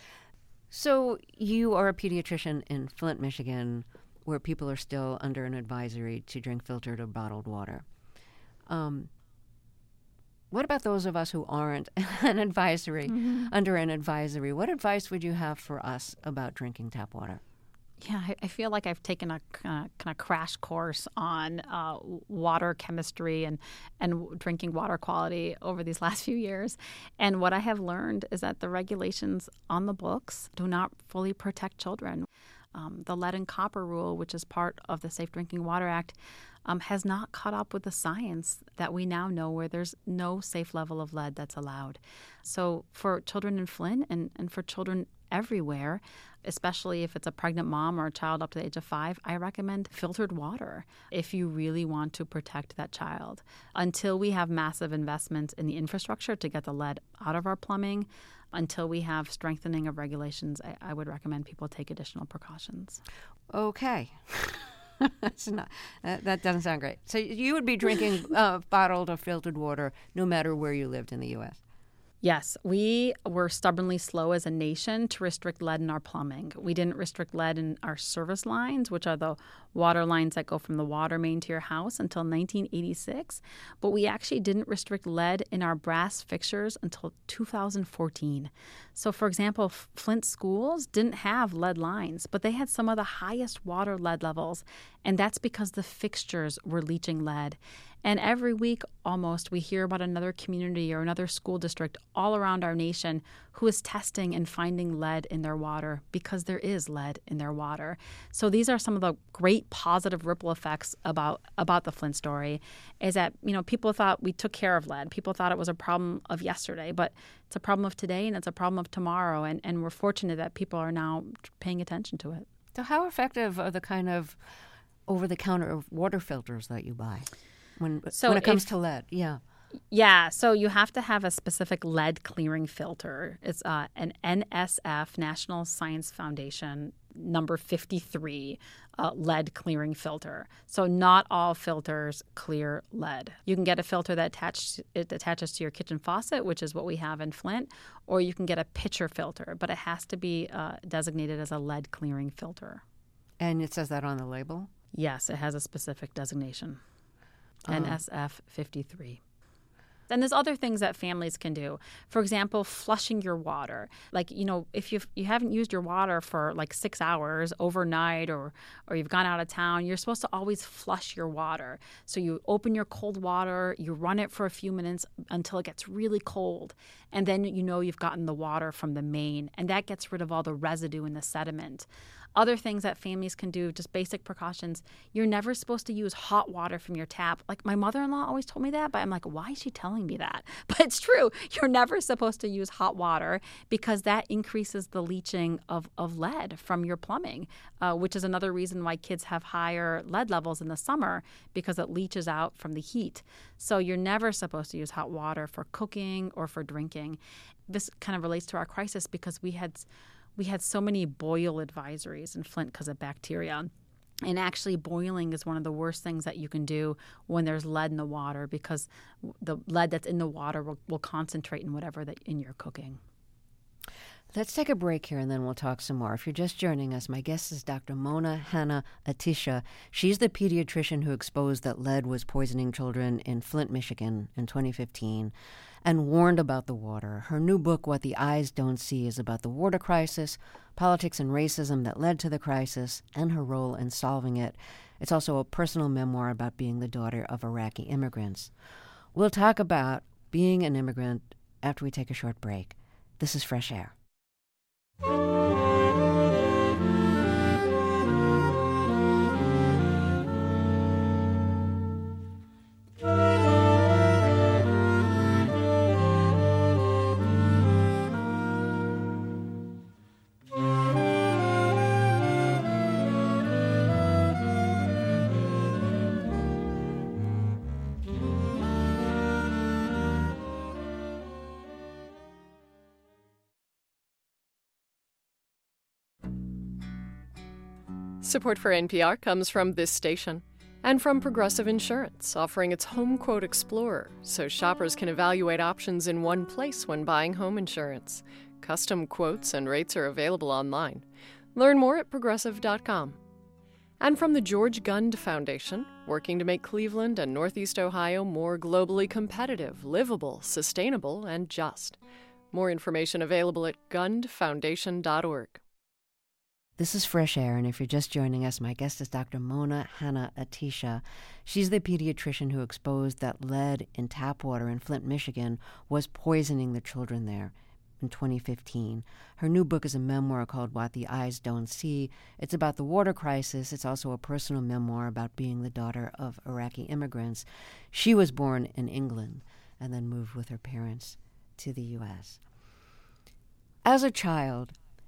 So you are a pediatrician in Flint, Michigan, where people are still under an advisory to drink filtered or bottled water. Um, what about those of us who aren't an advisory, mm-hmm. under an advisory? What advice would you have for us about drinking tap water? Yeah, I, I feel like I've taken a kind of, kind of crash course on uh, water chemistry and, and drinking water quality over these last few years. And what I have learned is that the regulations on the books do not fully protect children. Um, the lead and copper rule, which is part of the Safe Drinking Water Act, um, has not caught up with the science that we now know, where there's no safe level of lead that's allowed. So for children in Flint and, and for children everywhere, especially if it's a pregnant mom or a child up to the age of five, I recommend filtered water if you really want to protect that child. Until we have massive investments in the infrastructure to get the lead out of our plumbing, until we have strengthening of regulations, I, I would recommend people take additional precautions. Okay. That's not, that, that doesn't sound great. So you would be drinking uh, bottled or filtered water no matter where you lived in the U S? Yes, we were stubbornly slow as a nation to restrict lead in our plumbing. We didn't restrict lead in our service lines, which are the water lines that go from the water main to your house, until nineteen eighty-six. But we actually didn't restrict lead in our brass fixtures until two thousand fourteen. So, for example, Flint schools didn't have lead lines, but they had some of the highest water lead levels. And that's because the fixtures were leaching lead. And every week, almost, we hear about another community or another school district all around our nation who is testing and finding lead in their water because there is lead in their water. So these are some of the great positive ripple effects about, about the Flint story, is that, you know, people thought we took care of lead. People thought it was a problem of yesterday, but it's a problem of today and it's a problem of tomorrow. And, and we're fortunate that people are now paying attention to it. So how effective are the kind of over-the-counter water filters that you buy? When, so when it comes if, to lead, yeah. Yeah, so you have to have a specific lead clearing filter. It's uh, an N S F, National Science Foundation, number fifty-three uh, lead clearing filter. So not all filters clear lead. You can get a filter that attach, it attaches to your kitchen faucet, which is what we have in Flint, or you can get a pitcher filter, but it has to be uh, designated as a lead clearing filter. And it says that on the label? Yes, it has a specific designation. Uh-huh. N S F fifty-three. And there's other things that families can do. For example, flushing your water. Like, you know, if you've, you haven't used your water for like six hours overnight or, or you've gone out of town, you're supposed to always flush your water. So you open your cold water, you run it for a few minutes until it gets really cold. And then you know you've gotten the water from the main. And that gets rid of all the residue and the sediment. Other things that families can do, just basic precautions. You're never supposed to use hot water from your tap. Like my mother-in-law always told me that, but I'm like, why is she telling me that? But it's true. You're never supposed to use hot water because that increases the leaching of, of lead from your plumbing, uh, which is another reason why kids have higher lead levels in the summer because it leaches out from the heat. So you're never supposed to use hot water for cooking or for drinking. This kind of relates to our crisis because we had... We had so many boil advisories in Flint because of bacteria. And actually, boiling is one of the worst things that you can do when there's lead in the water because the lead that's in the water will, will concentrate in whatever that in your cooking. Let's take a break here and then we'll talk some more. If you're just joining us, my guest is Doctor Mona Hanna-Attisha. She's the pediatrician who exposed that lead was poisoning children in Flint, Michigan in twenty fifteen and warned about the water. Her new book, What the Eyes Don't See, is about the water crisis, politics and racism that led to the crisis, and her role in solving it. It's also a personal memoir about being the daughter of Iraqi immigrants. We'll talk about being an immigrant after we take a short break. This is Fresh Air. Support for N P R comes from this station and from Progressive Insurance, offering its Home Quote Explorer so shoppers can evaluate options in one place when buying home insurance. Custom quotes and rates are available online. Learn more at progressive dot com. And from the George Gund Foundation, working to make Cleveland and Northeast Ohio more globally competitive, livable, sustainable, and just. More information available at gund foundation dot org. This is Fresh Air, and if you're just joining us, my guest is Doctor Mona Hanna-Attisha. She's the pediatrician who exposed that lead in tap water in Flint, Michigan was poisoning the children there in twenty fifteen. Her new book is a memoir called What the Eyes Don't See. It's about the water crisis. It's also a personal memoir about being the daughter of Iraqi immigrants. She was born in England and then moved with her parents to the U S. As a child,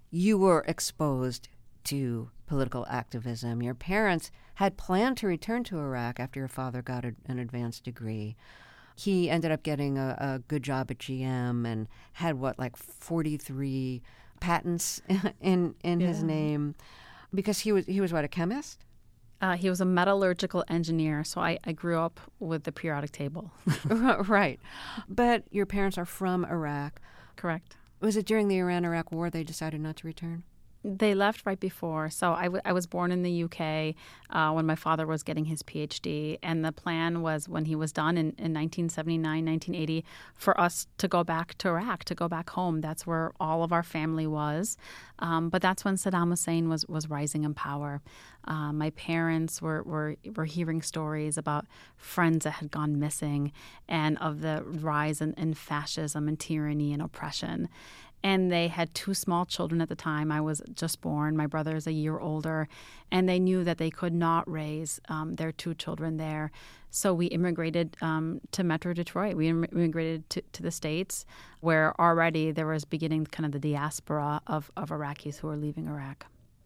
you were exposed to political activism. Your parents had planned to return to Iraq after your father got a, an advanced degree. He ended up getting a, a good job at G M and had, what, like forty-three patents in in Yeah. his name, because he was, he was what, a chemist? Uh, he was a metallurgical engineer, so I, I grew up with the periodic table. Right. But your parents are from Iraq. Correct. Was it during the Iran-Iraq War they decided not to return? They left right before. So I, w- I was born in the U K uh, when my father was getting his P H D. And the plan was, when he was done in, in nineteen seventy-nine, nineteen eighty, for us to go back to Iraq, to go back home. That's where all of our family was. Um, but that's when Saddam Hussein was, was rising in power. Uh, my parents were, were, were hearing stories about friends that had gone missing and of the rise in, in fascism and tyranny and oppression. And they had two small children at the time. I was just born. My brother is a year older. And they knew that they could not raise um, their two children there. So we immigrated um, to Metro Detroit. We im- immigrated to, to the States, where already there was beginning kind of the diaspora of, of Iraqis who were leaving Iraq.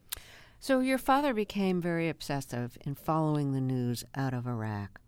So your father became very obsessive in following the news out of Iraq.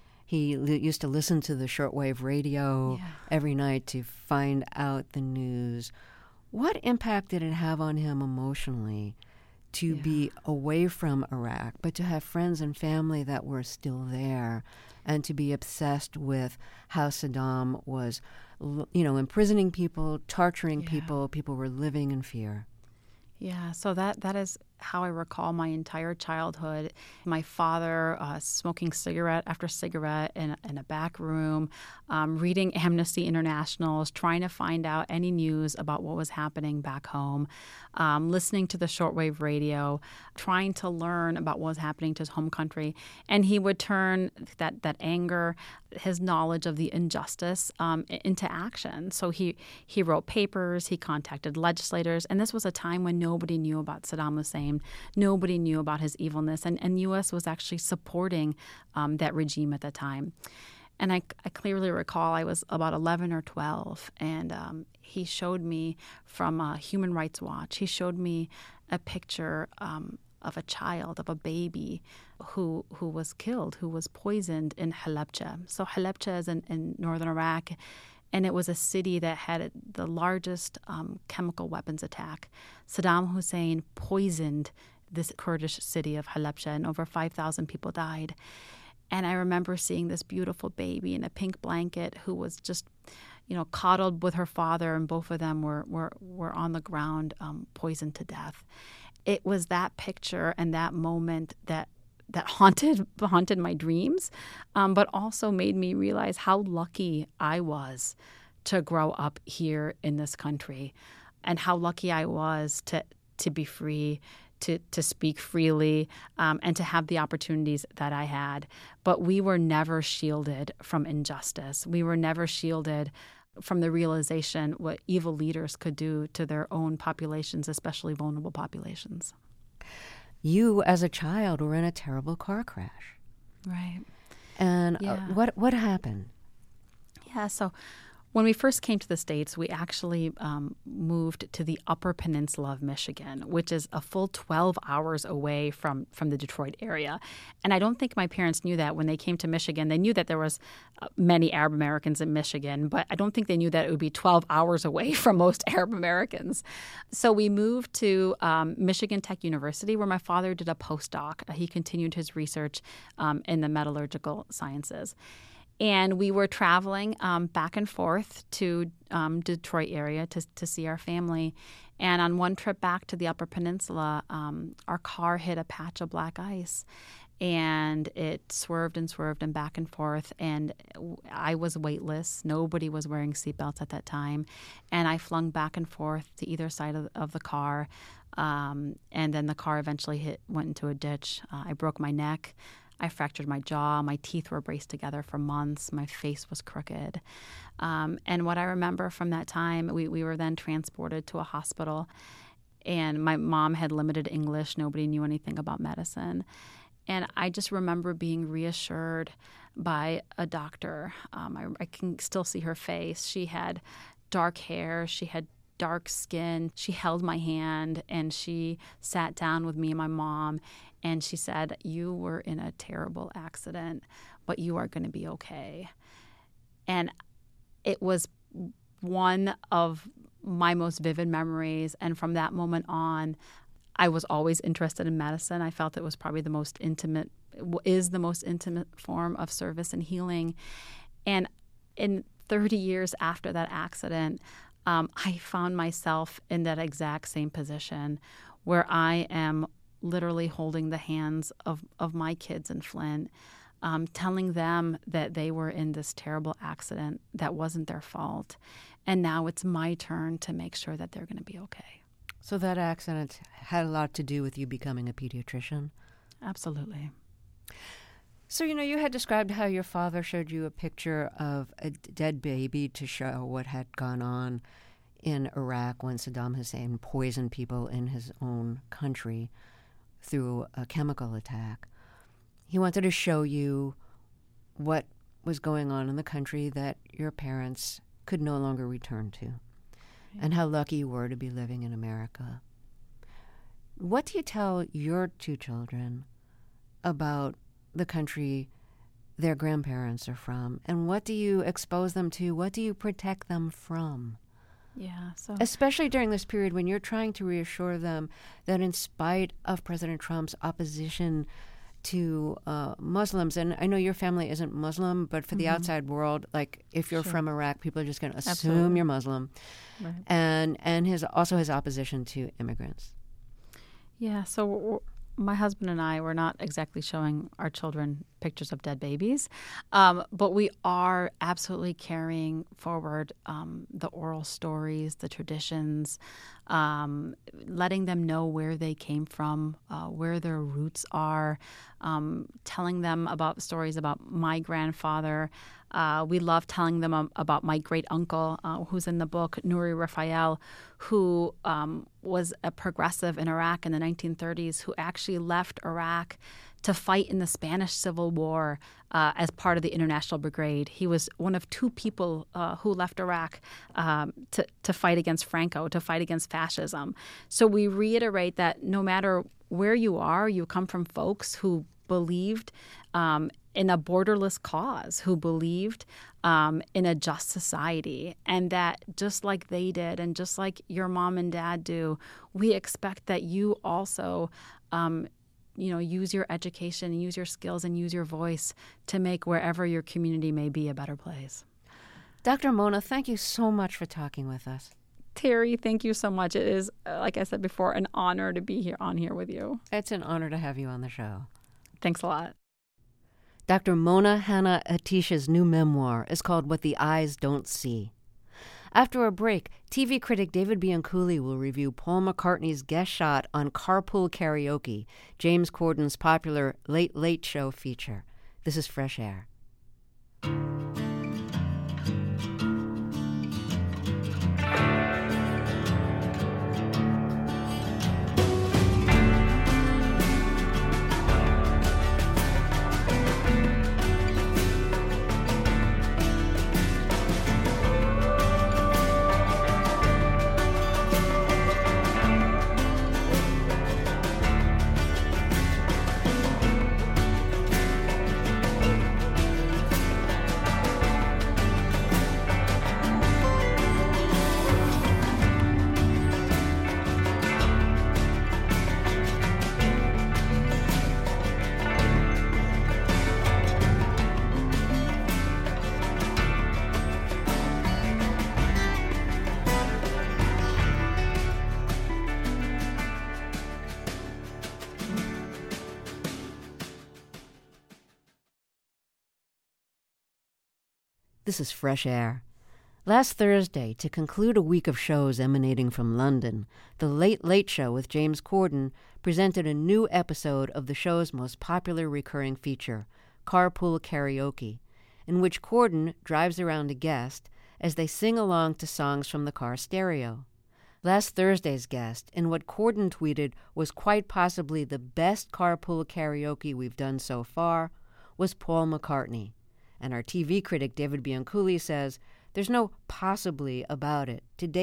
He li- used to listen to the shortwave radio Yeah. every night to find out the news. What impact did it have on him emotionally to Yeah. be away from Iraq, but to have friends and family that were still there, and to be obsessed with how Saddam was, l- you know, imprisoning people, torturing Yeah. people, people were living in fear? Yeah, so that that is how I recall my entire childhood. My father uh, smoking cigarette after cigarette in, in a back room, um, reading Amnesty International's, trying to find out any news about what was happening back home, um, listening to the shortwave radio, trying to learn about what was happening to his home country. And he would turn that, that anger, his knowledge of the injustice um, into action. So he, he wrote papers, he contacted legislators, and this was a time when nobody knew about Saddam Hussein. Nobody knew about his evilness, and, and U S was actually supporting um, that regime at the time. And I, I clearly recall I was about eleven or twelve, and um, he showed me from uh, Human Rights Watch, he showed me a picture um, of a child, of a baby who who was killed, who was poisoned in Halabja. So Halabja is in, in northern Iraq, and it was a city that had the largest um, chemical weapons attack. Saddam Hussein poisoned this Kurdish city of Halabja, and over five thousand people died. And I remember seeing this beautiful baby in a pink blanket who was just, you know, coddled with her father, and both of them were, were, were on the ground, um, poisoned to death. It was that picture and that moment that that haunted haunted my dreams, um, but also made me realize how lucky I was to grow up here in this country, and how lucky I was to to be free, to to speak freely, um, and to have the opportunities that I had. But we were never shielded from injustice. We were never shielded from the realization what evil leaders could do to their own populations, especially vulnerable populations. You, as a child, were in a terrible car crash. Right. And uh, Yeah. what what happened? Yeah, so when we first came to the States, we actually um, moved to the Upper Peninsula of Michigan, which is a full twelve hours away from, from the Detroit area. And I don't think my parents knew that when they came to Michigan. They knew that there was uh, many Arab Americans in Michigan, but I don't think they knew that it would be twelve hours away from most Arab Americans. So we moved to um, Michigan Tech University, where my father did a postdoc. He continued his research um, in the metallurgical sciences. And we were traveling um, back and forth to um, Detroit area to, to see our family. And on one trip back to the Upper Peninsula, um, our car hit a patch of black ice. And it swerved and swerved and back and forth. And I was weightless. Nobody was wearing seatbelts at that time. And I flung back and forth to either side of, of the car. Um, and then the car eventually hit, went into a ditch. Uh, I broke my neck. I fractured my jaw. My teeth were braced together for months. My face was crooked. Um, and what I remember from that time, we, we were then transported to a hospital. And my mom had limited English. Nobody knew anything about medicine. And I just remember being reassured by a doctor. Um, I, I can still see her face. She had dark hair. She had dark skin. She held my hand and she sat down with me and my mom, and she said, "You were in a terrible accident, but you are going to be okay." And it was one of my most vivid memories. And from that moment on, I was always interested in medicine. I felt it was probably the most intimate, is the most intimate form of service and healing. And in thirty years after that accident, um, I found myself in that exact same position where I am literally holding the hands of, of my kids in Flint, um, telling them that they were in this terrible accident that wasn't their fault. And now it's my turn to make sure that they're going to be okay. So that accident had a lot to do with you becoming a pediatrician? Absolutely. So, you know, you had described how your father showed you a picture of a d- dead baby to show what had gone on in Iraq when Saddam Hussein poisoned people in his own country through a chemical attack. He wanted to show you what was going on in the country that your parents could no longer return to, and how lucky you were to be living in America. What do you tell your two children about the country their grandparents are from, and what do you expose them to? What do you protect them from? Yeah, so Especially during this period when you're trying to reassure them that in spite of President Trump's opposition to uh, Muslims, and I know your family isn't Muslim, but for the Mhm. outside world, like if you're Sure. from Iraq, people are just going to assume Absolutely. you're Muslim, Right. and and his also his opposition to immigrants. Yeah, so w- w- my husband and I were not exactly showing our children pictures of dead babies, um, but we are absolutely carrying forward um, the oral stories, the traditions, um, letting them know where they came from, uh, where their roots are, um, telling them about stories about my grandfather. Uh, we love telling them um, about my great uncle, uh, who's in the book, Nouri Raphael, who um, was a progressive in Iraq in the nineteen thirties, who actually left Iraq to fight in the Spanish Civil War uh, as part of the International Brigade. He was one of two people uh, who left Iraq um, to, to fight against Franco, to fight against fascism. So we reiterate that no matter where you are, you come from folks who believed um, in a borderless cause, who believed um, in a just society, and that just like they did and just like your mom and dad do, we expect that you also um, you know, use your education, use your skills, and use your voice to make wherever your community may be a better place. Doctor Mona, thank you so much for talking with us. Terry, thank you so much. It is, uh, like I said before, an honor to be here on here with you. It's an honor to have you on the show. Thanks a lot. Doctor Mona Hanna-Atish's new memoir is called What the Eyes Don't See. After a break, T V critic David Bianculli will review Paul McCartney's guest shot on Carpool Karaoke, James Corden's popular Late Late Show feature. This is Fresh Air. This is Fresh Air. Last Thursday, to conclude a week of shows emanating from London, The Late Late Show with James Corden presented a new episode of the show's most popular recurring feature, Carpool Karaoke, in which Corden drives around a guest as they sing along to songs from the car stereo. Last Thursday's guest, in what Corden tweeted was quite possibly the best carpool karaoke we've done so far, was Paul McCartney. And our T V critic David Bianculli says, there's no possibly about it. To David,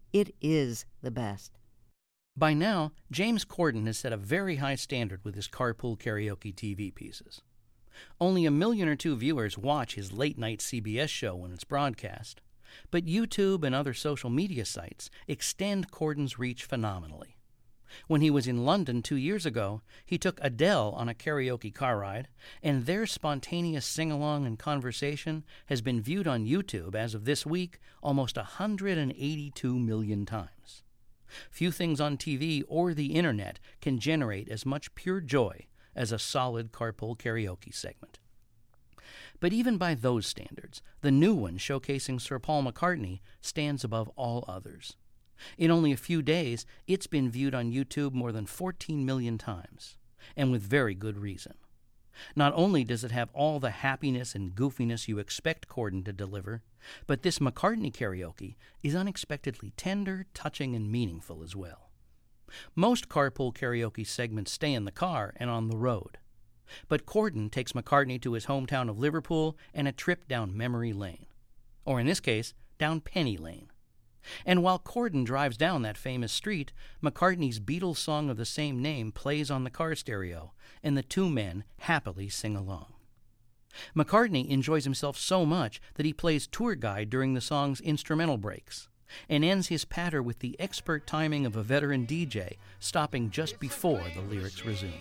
It is the best. By now, James Corden has set a very high standard with his carpool karaoke T V pieces. Only a million or two viewers watch his late-night C B S show when it's broadcast, but YouTube and other social media sites extend Corden's reach phenomenally. When he was in London two years ago, he took Adele on a karaoke car ride, and their spontaneous sing-along and conversation has been viewed on YouTube as of this week almost one hundred eighty-two million times. Few things on T V or the internet can generate as much pure joy as a solid carpool karaoke segment. But even by those standards, the new one showcasing Sir Paul McCartney stands above all others. In only a few days, it's been viewed on YouTube more than fourteen million times, and with very good reason. Not only does it have all the happiness and goofiness you expect Corden to deliver, but this McCartney karaoke is unexpectedly tender, touching, and meaningful as well. Most carpool karaoke segments stay in the car and on the road, but Corden takes McCartney to his hometown of Liverpool and a trip down memory lane, or in this case, down Penny Lane. And while Corden drives down that famous street, McCartney's Beatles song of the same name plays on the car stereo, and the two men happily sing along. McCartney enjoys himself so much that he plays tour guide during the song's instrumental breaks, and ends his patter with the expert timing of a veteran D J, stopping just before the lyrics resume.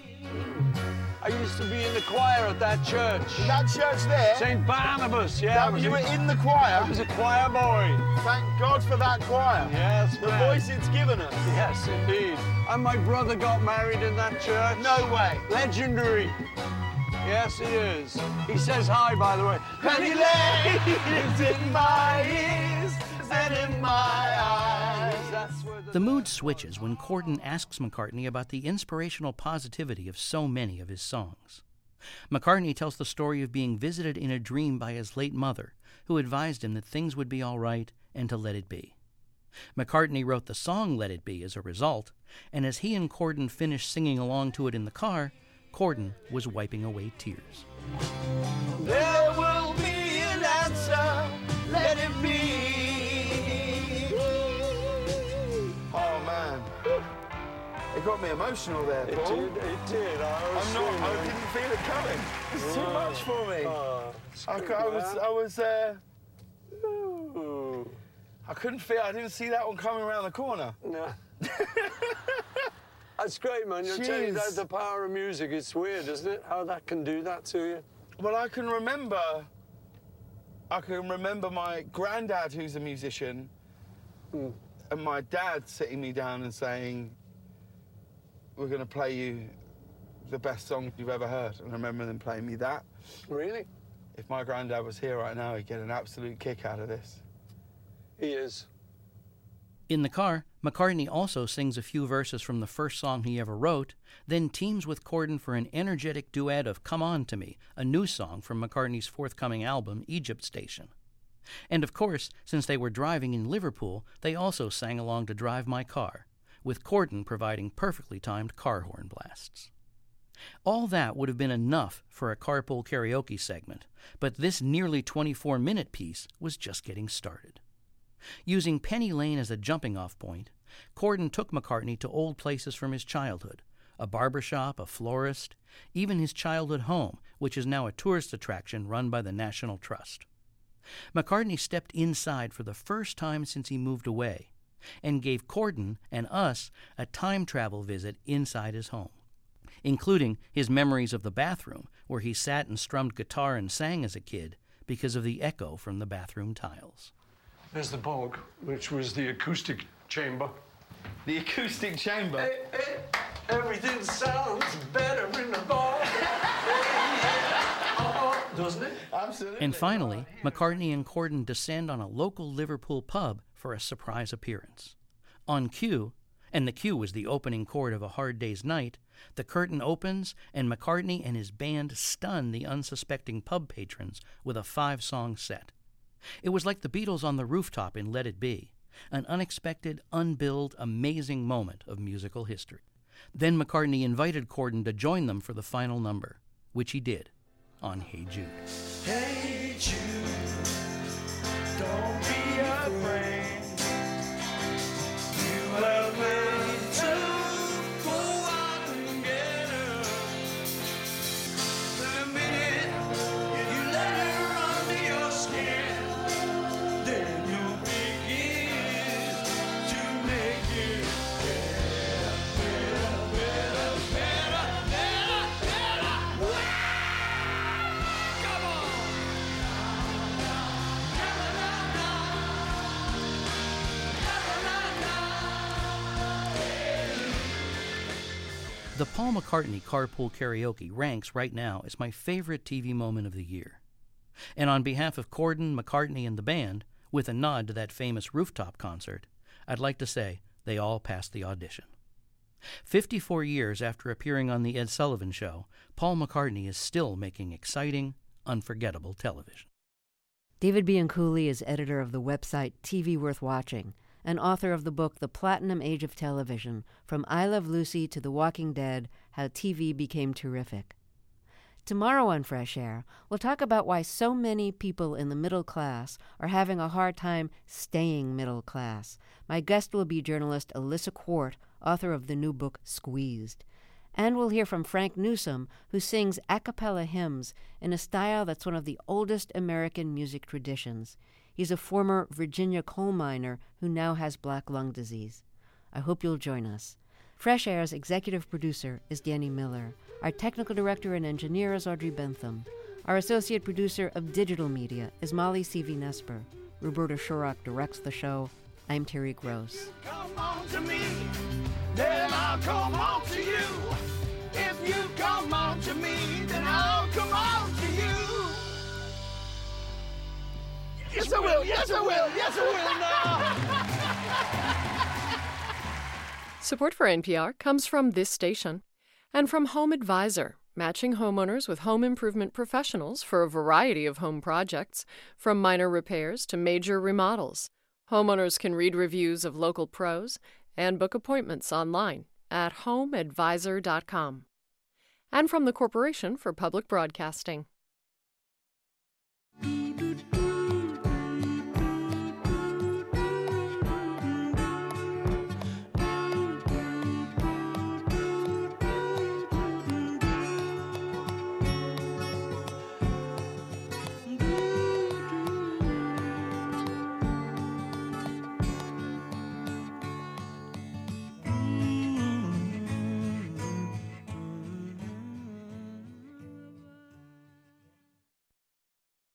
I used to be in the choir at that church. In that church there? Saint Barnabas, yeah. That, you were in the choir? I was a choir boy. Thank God for that choir. Yes, the man. voice it's given us. Yes, indeed. And my brother got married in that church. No way. Legendary. Yes, he is. He says hi, by the way. Penny Lane is in my ears and in my eyes. That's where the... The mood switches when Corden asks McCartney about the inspirational positivity of so many of his songs. McCartney tells the story of being visited in a dream by his late mother, who advised him that things would be all right and to let it be. McCartney wrote the song Let It Be as a result, and as he and Corden finished singing along to it in the car, Corden was wiping away tears. There will be an answer, let it be. Oh man, it got me emotional there, Paul. It did, it did. I was I'm not, seeing I it. didn't feel it coming. It's too Oh. much for me. Oh, I, good, I was, man. I was, uh, Ooh. I couldn't feel, I didn't see that one coming around the corner. No. That's great, man. You're telling Jeez. that the power of music. It's weird, isn't it? How that can do that to you. Well, I can remember, I can remember my granddad, who's a musician, Mm. and my dad sitting me down and saying, we're going to play you the best song you've ever heard. And I remember them playing me that. Really? If my granddad was here right now, he'd get an absolute kick out of this. He is. In the car, McCartney also sings a few verses from the first song he ever wrote, then teams with Corden for an energetic duet of Come On To Me, a new song from McCartney's forthcoming album, Egypt Station. And of course, since they were driving in Liverpool, they also sang along to Drive My Car, with Corden providing perfectly timed car horn blasts. All that would have been enough for a carpool karaoke segment, but this nearly twenty-four minute piece was just getting started. Using Penny Lane as a jumping-off point, Corden took McCartney to old places from his childhood, a barbershop, a florist, even his childhood home, which is now a tourist attraction run by the National Trust. McCartney stepped inside for the first time since he moved away, and gave Corden and us a time travel visit inside his home, including his memories of the bathroom, where he sat and strummed guitar and sang as a kid because of the echo from the bathroom tiles. There's the bog, which was the acoustic chamber. The acoustic chamber. Hey, hey, everything sounds better in the bog. Oh, doesn't it? Absolutely. And finally, McCartney and Corden descend on a local Liverpool pub for a surprise appearance. On cue, and the cue was the opening chord of A Hard Day's Night, the curtain opens and McCartney and his band stun the unsuspecting pub patrons with a five-song set. It was like the Beatles on the rooftop in Let It Be, an unexpected, unbilled, amazing moment of musical history. Then McCartney invited Corden to join them for the final number, which he did on Hey Jude. Hey Jude, don't be afraid. The Paul McCartney Carpool Karaoke ranks right now as my favorite T V moment of the year. And on behalf of Corden, McCartney, and the band, with a nod to that famous rooftop concert, I'd like to say they all passed the audition. fifty-four years after appearing on The Ed Sullivan Show, Paul McCartney is still making exciting, unforgettable television. David Bianculli is editor of the website T V Worth Watching and author of the book The Platinum Age of Television, From I Love Lucy to The Walking Dead, How T V Became Terrific. Tomorrow on Fresh Air, we'll talk about why so many people in the middle class are having a hard time staying middle class. My guest will be journalist Alyssa Quart, author of the new book Squeezed. And we'll hear from Frank Newsom, who sings a cappella hymns in a style that's one of the oldest American music traditions. He's a former Virginia coal miner who now has black lung disease. I hope you'll join us. Fresh Air's executive producer is Danny Miller. Our technical director and engineer is Audrey Bentham. Our associate producer of digital media is Molly C V Nesper. Roberta Shorrock directs the show. I'm Terry Gross. Come on to me, then I'll come on to you. If you come on to me, then I'll come on to you. Yes, I will, yes, I will, yes, I will now. Support for N P R comes from this station and from Home Advisor, matching homeowners with home improvement professionals for a variety of home projects, from minor repairs to major remodels. Homeowners can read reviews of local pros and book appointments online at home advisor dot com. And from the Corporation for Public Broadcasting.